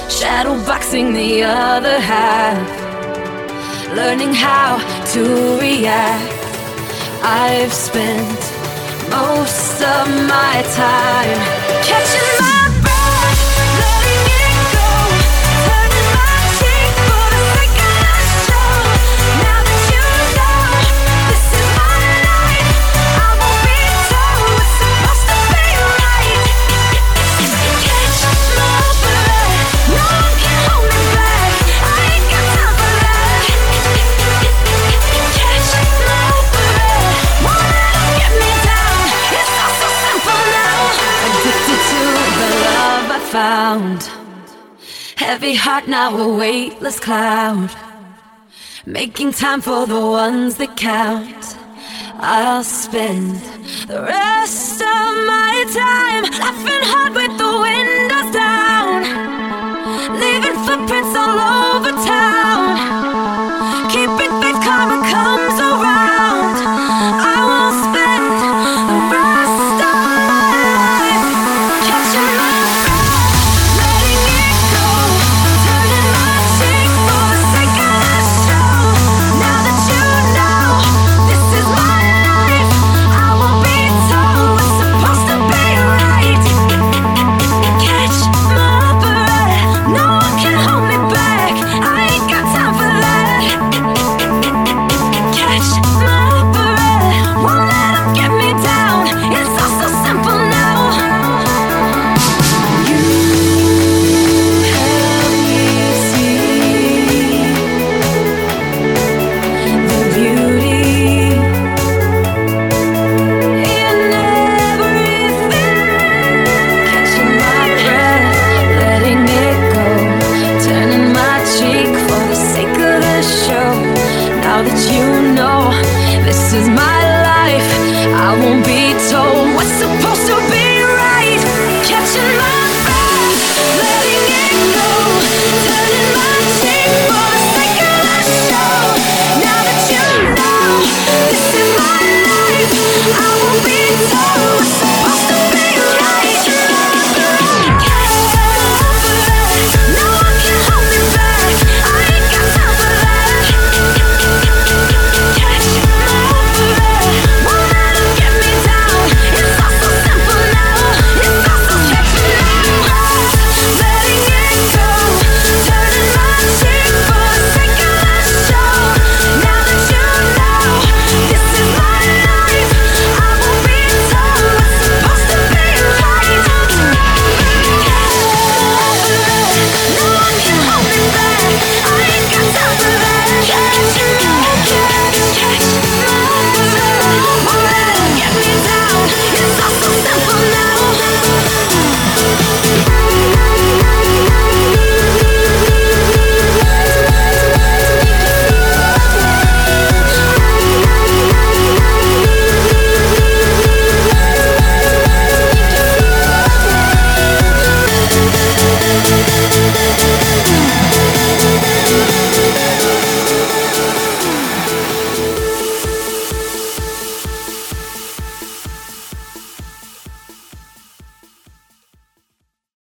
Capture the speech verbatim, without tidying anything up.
shadowboxing the other half, learning how to react. I've spent most of my time catching my breath, letting it go, turning my cheek for the second I show. Now that you know this is my life, I won't be told what's supposed to be right. Catch my breath, no one can hold me back. I ain't got time for that. Catch my breath, won't let 'em get me down. It's all so simple now. Addicted to the love I found. Heavy heart, now a weightless cloud. Making time for the ones that count. I'll spend the rest of my time laughing hard with the windows down, leaving footprints all over town.